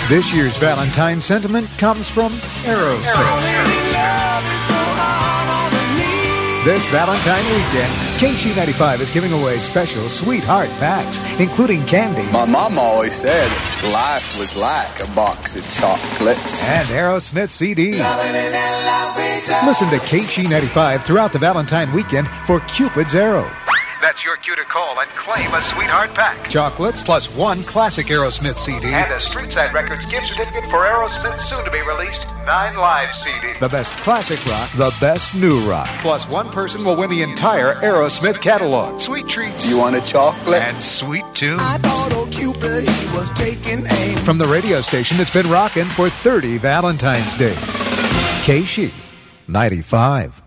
This year's Valentine sentiment comes from Aerosmith. This Valentine weekend, KC95 is giving away special sweetheart packs, including candy. My mom always said life was like a box of chocolates. And Aerosmith CDs. Listen to KC95 throughout the Valentine weekend for Cupid's Arrow. That's your cue to call and claim a sweetheart pack. Chocolates plus one classic Aerosmith CD. And a Street Side Records gift certificate for Aerosmith's soon-to-be-released 9 Live CD. The best classic rock, the best new rock. Plus one person will win the entire Aerosmith catalog. Sweet treats. You want a chocolate? And sweet tunes. I thought old Cupid, he was taking aim. From the radio station that's been rocking for 30 Valentine's Days. KC 95.